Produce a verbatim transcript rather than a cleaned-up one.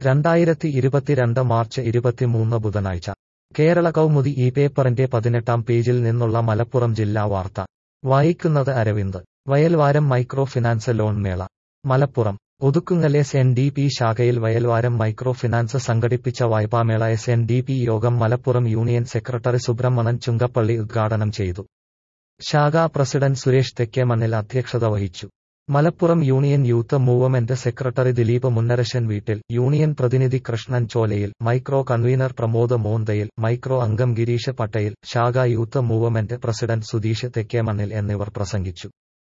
രണ്ടായിരത്തി ഇരുപത്തിരണ്ട് മാർച്ച് ഇരുപത്തിമൂന്ന് ബുധനാഴ്ച കേരള കൗമുദി ഈ പേപ്പറിന്റെ പതിനെട്ടാം പേജിൽ നിന്നുള്ള മലപ്പുറം ജില്ലാ വാർത്ത വായിക്കുന്നത് Aravind. Vayalvaram micro finance loan മേള. Malappuram Othukkungal S N D P ശാഖയിൽ വയൽവാരം മൈക്രോ ഫിനാൻസ് സംഘടിപ്പിച്ച വായ്പാമേള എസ് എൻ ഡി പി യോഗം മലപ്പുറം യൂണിയൻ സെക്രട്ടറി സുബ്രഹ്മണൻ ചുങ്കപ്പള്ളി ഉദ്ഘാടനം ചെയ്തു. ശാഖാ പ്രസിഡന്റ് സുരേഷ് തെക്കേമണ്ണിൽ അധ്യക്ഷത വഹിച്ചു. Malappuram union youth movement secretary Dileep Munnarashan വീട്ടിൽ, യൂണിയൻ പ്രതിനിധി Krishnan Cholayil, micro convener Pramod Monthayil, micro അംഗം ഗിരീഷ് പട്ടയിൽ, ശാഖാ youth movement president Sudheesh Thekkemannil എന്നിവർ പ്രസംഗിച്ചു.